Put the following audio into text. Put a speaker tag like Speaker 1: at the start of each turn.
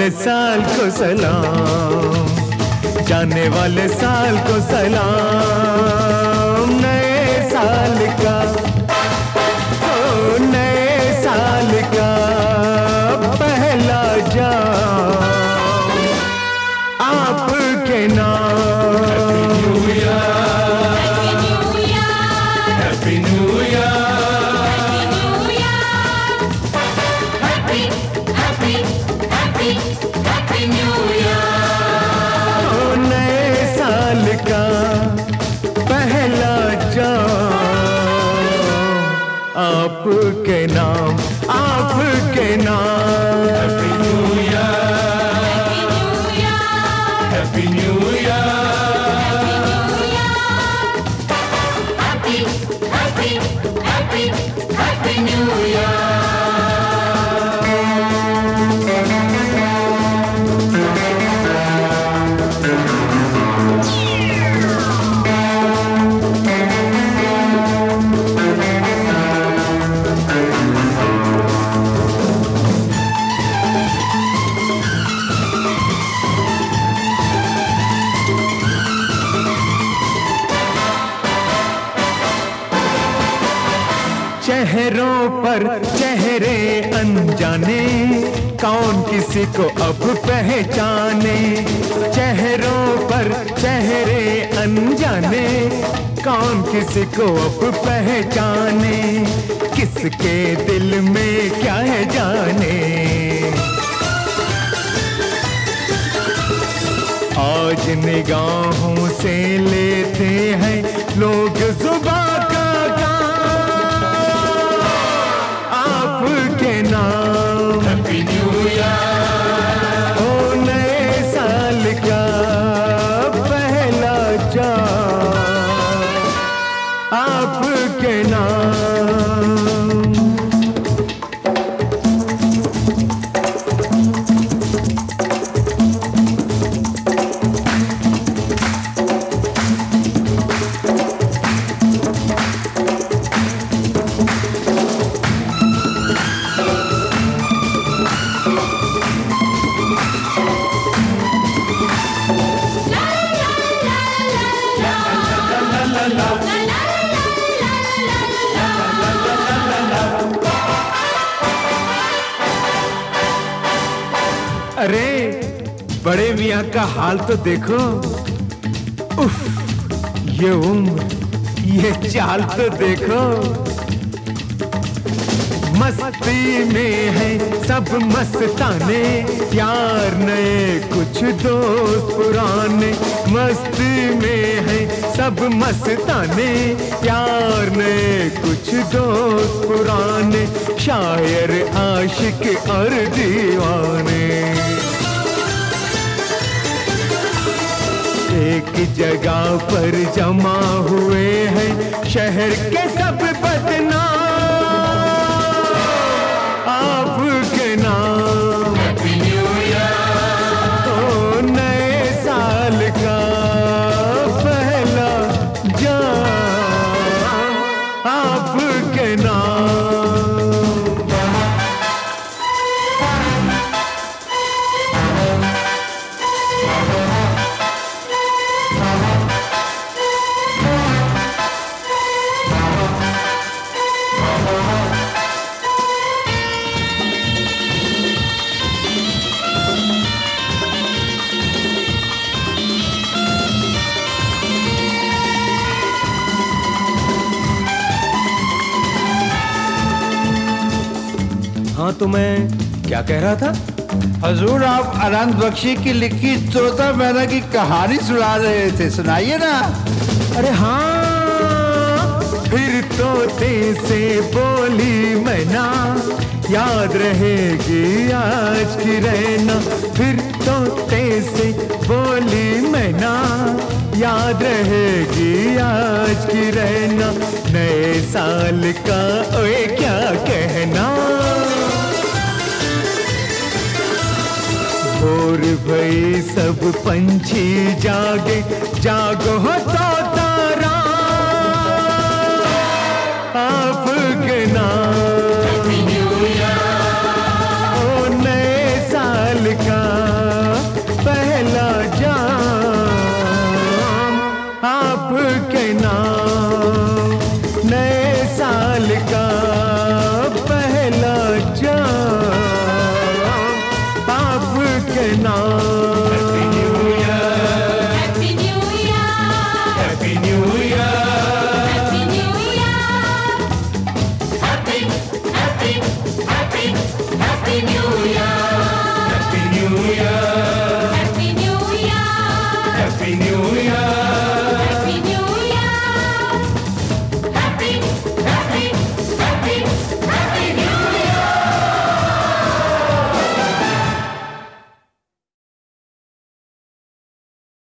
Speaker 1: वाले साल को सलाम, जाने वाले साल को सलाम। नए साल का, ओ नए साल का पहला जाम आपके नाम। हैप्पी न्यू नए साल का पहला जाम आपके नाम, आपके नाम। Happy new year, happy new चेहरों पर चेहरे अनजाने, कौन किसी को अब पहचाने। चेहरों पर चेहरे अनजाने, कौन किसी को अब पहचाने। किसके दिल में क्या है जाने। आज निगाहों से लेते हैं लोग जुबां का आपके नाम। हैप्पी न्यू ईयर, ओ नए साल का पहला जाम आपके नाम। अरे बड़े मियाँ का हाल तो देखो, उफ, ये उम्र, ये चाल तो देखो। मस्ती में है सब मस्ताने, यार नए कुछ दोस्त पुराने। मस्ती में है सब मस्ताने, यार नए कुछ दोस्त पुराने। शायर आशिक और दीवाने एक जगह पर जमा हुए हैं, शहर के सब बदनाम आपके नाम। हैप्पी न्यू ईयर, ओ नए साल का पहला जाम आपके नाम। हाँ, तो मैं क्या कह रहा था?
Speaker 2: हजूर, आप अनंत बख्शी की लिखी तोता मैना की कहानी सुना रहे थे, सुनाइए ना।
Speaker 1: अरे हाँ, फिर तोते से बोली मैना, याद रहेगी आज की रहना। फिर तोते से बोली मैना, याद रहेगी आज की रहना। नए साल का ओए क्या कहना। भोर भई सब पंछी जागे, जागो हो तोतारा आपके नाम। हैप्पी न्यू ईयर, ओ नए साल का आपके नाम, नए साल का पहला जाम आपके नाम।
Speaker 3: Happy New Year,
Speaker 4: Happy New Year,
Speaker 3: Happy New Year,
Speaker 4: Happy New Year,
Speaker 3: Happy New Year.